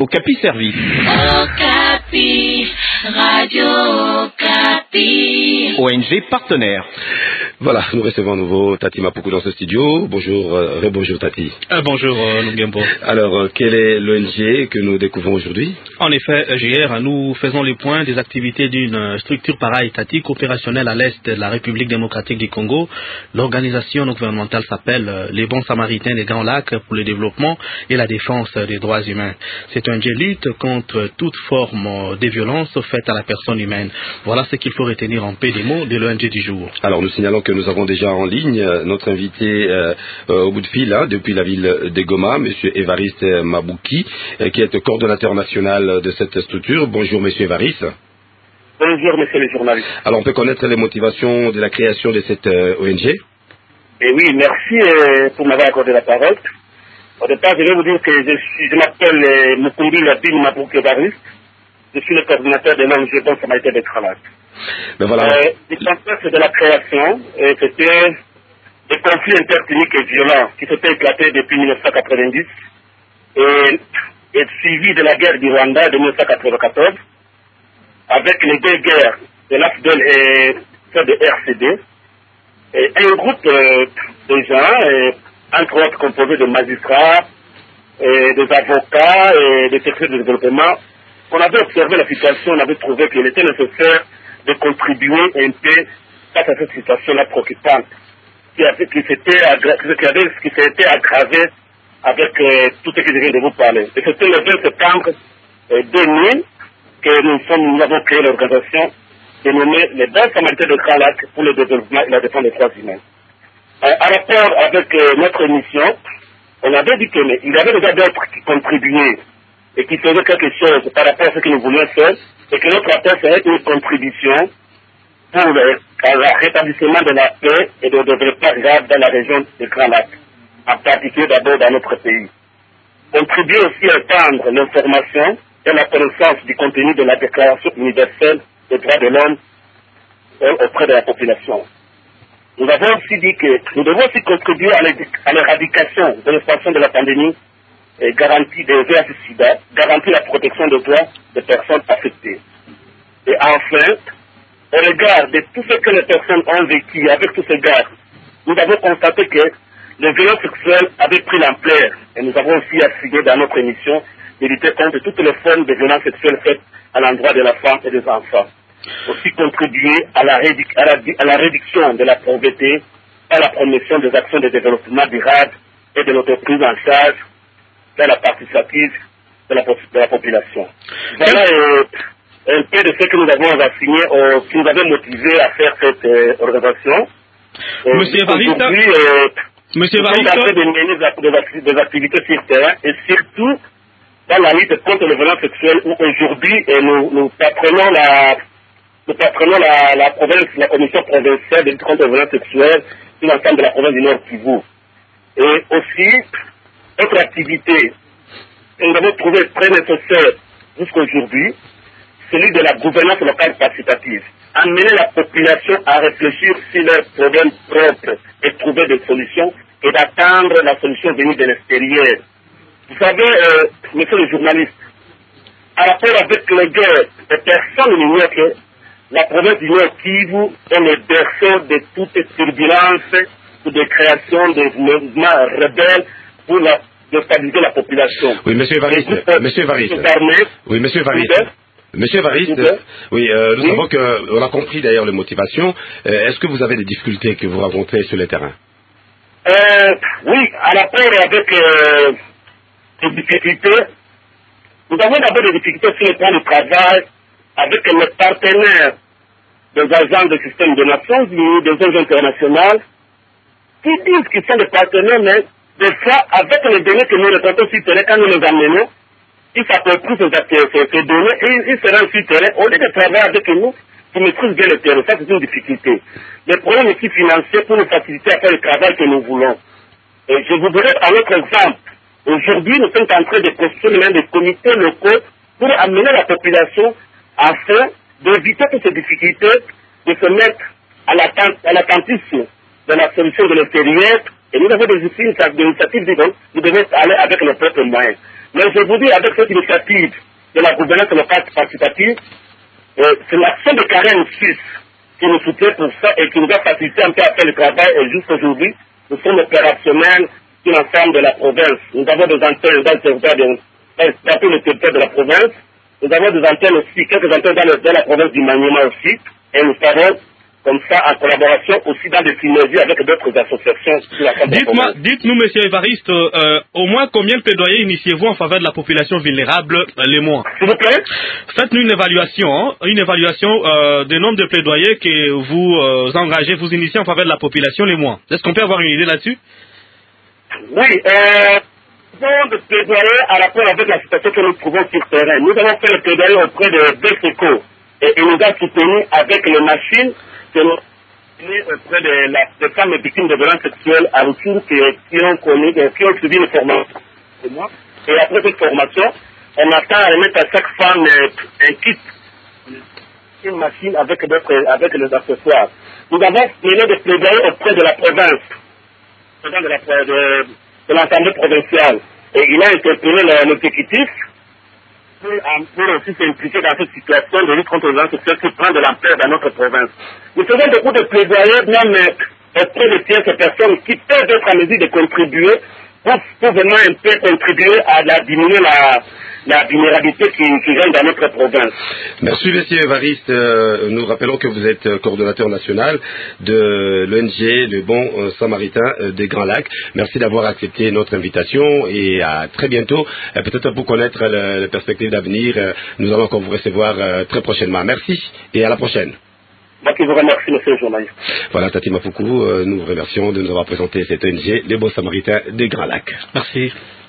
Okapi Service. Okapi, Radio Okapi. ONG partenaire. Voilà, nous recevons à nouveau Tati Mapoukou dans ce studio. Bonjour, rebonjour Tati. Bonjour Lungembo. Alors, quelle est l'ONG que nous découvrons aujourd'hui? En effet, JR, nous faisons les points des activités d'une structure para-étatique opérationnelle à l'est de la République démocratique du Congo. L'organisation non gouvernementale s'appelle les Bons Samaritains des Grands Lacs pour le développement et la défense des droits humains. Cette ONG lutte contre toute forme de violence faite à la personne humaine. Voilà ce qu'il faut retenir en peu des mots de l'ONG du jour. Alors, nous signalons que nous avons déjà en ligne notre invité au bout de fil, depuis la ville de Goma, M. Évariste Mabouki, qui est coordonnateur national de cette structure. Bonjour, M. Évariste. Bonjour, monsieur le journaliste. Alors, on peut connaître les motivations de la création de cette ONG? Et oui, merci pour m'avoir accordé la parole. Au départ, je vais vous dire que je m'appelle Mukumbi Labine Mabouki Évariste. Je suis le coordinateur de l'ONG Bon Samaritain des Grands Lacs. Ben voilà. Le contexte de la création, c'était des conflits interethniques et violents qui s'étaient éclatés depuis 1990 et suivi de la guerre du Rwanda de 1994 avec les deux guerres de l'AFDEL et celle de RCD. Et un groupe de gens, entre autres composé de magistrats, des avocats et des secrétaires de développement, on avait observé la situation, on avait trouvé qu'il était nécessaire de contribuer un peu face à cette situation-là préoccupante qui s'était aggravée avec tout ce que je viens de vous parler. Et c'était le 20 septembre 2000 que nous avons créé l'organisation dénommée les Bons Samaritains de Grands Lacs pour le développement et la défense des droits humains. En rapport avec notre mission, on avait dit qu'il y avait déjà d'autres qui contribuaient et qui faisaient quelque chose par rapport à ce que nous voulions faire, et que notre appel serait une contribution pour le rétablissement de la paix et de développement rural dans la région des Grands Lacs, en particulier d'abord dans notre pays. Contribuer aussi à étendre l'information et la connaissance du contenu de la Déclaration universelle des droits de l'homme auprès de la population. Nous avons aussi dit que nous devons aussi contribuer à l'éradication de l'expansion de la pandémie et garantir des VIH/SIDA, garantir la protection des droits des personnes affectées. Et enfin, au regard de tout ce que les personnes ont vécu avec tous ces gars, nous avons constaté que les violences sexuelles avaient pris l'ampleur et nous avons aussi assigné dans notre émission de lutter contre toutes les formes de violences sexuelles faites à l'endroit de la femme et des enfants. Aussi contribuer à la réduction de la pauvreté, à la promotion des actions de développement durable et de notre prise en charge de la participative de la population. Voilà un peu de ce que nous avons assigné, qui nous avait motivé à faire cette organisation. Monsieur Évariste, nous sommes en train de mener des activités sur terrain et surtout dans la lutte contre les violences sexuelles où aujourd'hui nous patronons la commission provinciale de lutte contre les violences sexuelles sur l'ensemble de la province du Nord Kivu. Et aussi, notre activité, nous avons trouvé très nécessaire jusqu'à aujourd'hui, celui de la gouvernance locale participative. Amener la population à réfléchir sur leurs problèmes propres et trouver des solutions et d'attendre la solution venue de l'extérieur. Vous savez, monsieur le journaliste, à rapport avec les guerres, les personnes n'ignorent que la province du Nord Kivu est le berceau de toute turbulence ou de création de mouvements rebelles pour déstabiliser la population. Oui, monsieur Évariste. Oui, monsieur Évariste. Monsieur Évariste, oui, nous savons qu'on a compris d'ailleurs les motivations. Est-ce que vous avez des difficultés que vous rencontrez sur le terrain? Oui, à rapport avec les difficultés, nous avons d'abord des difficultés sur le plan du travail avec les partenaires des agents du système des Nations Unies, des ONG internationales, qui disent qu'ils sont des partenaires, mais des fois, avec les données que nous récoltons sur le terrain, quand nous les amenons, ils s'approprient ces données et ils se rendent sur le terrain. Au lieu de travailler avec nous, ils maîtrisent bien le terrain. Ça, c'est une difficulté. Le problème aussi financier pour nous faciliter à faire le travail que nous voulons. Et je vous dirais un autre exemple. Aujourd'hui, nous sommes en train de construire des comités locaux pour amener la population afin d'éviter toutes ces difficultés, de se mettre à l'attentisme de la solution de l'extérieur. Et nous avons des initiatives, nous devons aller avec nos propres moyens. Mais je vous dis, avec cette initiative de la gouvernance locale participative, c'est l'action de Karen Suisse qui nous soutient pour ça et qui nous a facilité un peu à faire le travail. Et juste aujourd'hui, nous sommes opérationnels sur l'ensemble de la province. Nous avons des antennes dans le territoire de la province. Nous avons des antennes aussi, quelques antennes dans la province du Maniema aussi. Et nous savons comme ça, en collaboration aussi dans des synergies avec d'autres associations. Dites-nous, monsieur Évariste, au moins combien de plaidoyers initiez-vous en faveur de la population vulnérable les mois? S'il vous plaît? Faites-nous une évaluation du nombre de plaidoyers que vous engagez, vous initiez en faveur de la population les mois. Est-ce qu'on peut avoir une idée là-dessus? Oui, de plaidoyer à rapport avec la situation que nous trouvons sur le terrain. Nous avons fait le plaidoyer auprès de BESECO et il nous a soutenus avec les machines que nous auprès des femmes victimes de violences sexuelles à retour qui ont suivi une formation. Et après cette formation, on attend à remettre à chaque femme un kit, une machine avec les accessoires. Nous avons mené des plaidoyers auprès de la province, de l'Assemblée provinciale. Et il a interpellé l'exécutif pour aussi s'impliquer dans cette situation de lutte contre les violences sexuelles qui prend de l'ampleur dans notre province. Nous faisons beaucoup de plaidoyers, même auprès de ces personnes qui peuvent être en mesure de contribuer pour vraiment un peu contribuer à diminuer la vulnérabilité qui règne dans notre province. Merci, monsieur Évariste. Nous rappelons que vous êtes coordonnateur national de l'ONG Le Bon Samaritain des Grands Lacs. Merci d'avoir accepté notre invitation et à très bientôt. Peut-être pour connaître les perspectives d'avenir, nous allons encore vous recevoir très prochainement. Merci et à la prochaine. Moi qui vous remercie, monsieur le journaliste. Voilà, Tati Mafoukou, nous vous remercions de nous avoir présenté cette ONG, Les Bons Samaritains des Grands Lacs. Merci.